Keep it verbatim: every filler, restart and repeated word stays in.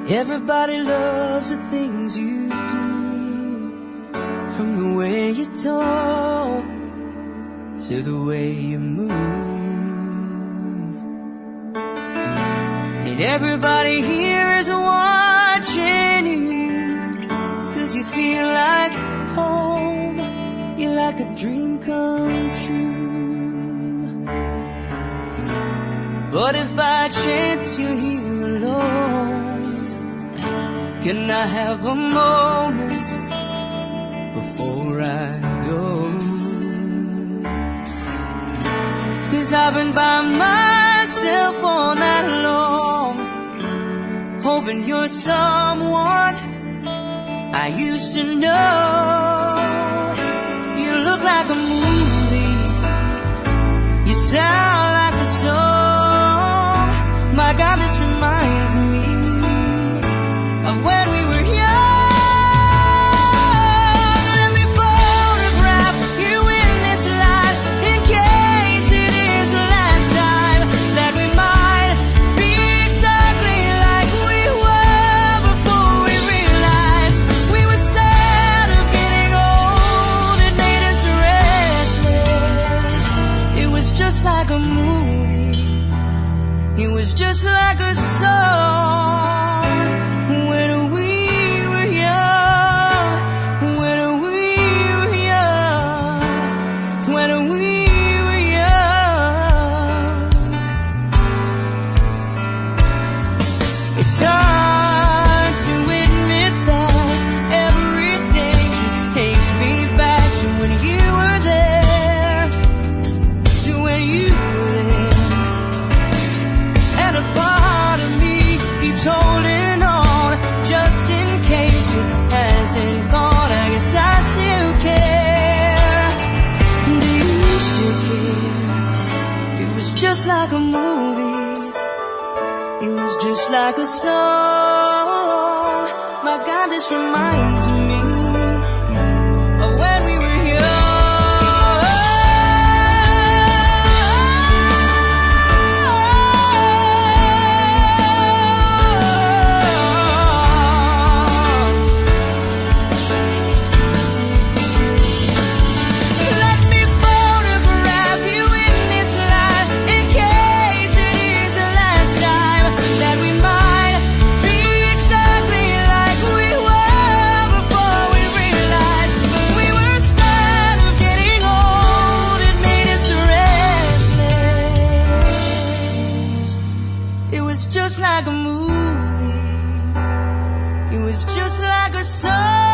Everybody loves the things you do, from the way you talk to the way you move. And everybody here is watching you, 'cause you feel like home, you're like a dream come true. But if by chance you're here alone, can I have a moment before I go? 'Cause I've been by myself all night long, hoping you're someone I used to know. You look like a movie, you sound like a song. My God, this reminds me of when we were young. Let me photograph you in this light, in case it is the last time that we might be exactly like we were before we realized we were sad of getting old. It made us restless. It was just like a movie, it was just like a song. When we were young, when we were young, when we were young. It's hard to admit that everything just takes me back to when you were there, to when you were there. And a part of me keeps holding on, just in case it hasn't gone. I guess I still care. Do you still care? It was just like a movie, it was just like a song. My God, this reminds me of when we were just like a movie, it was just like a song.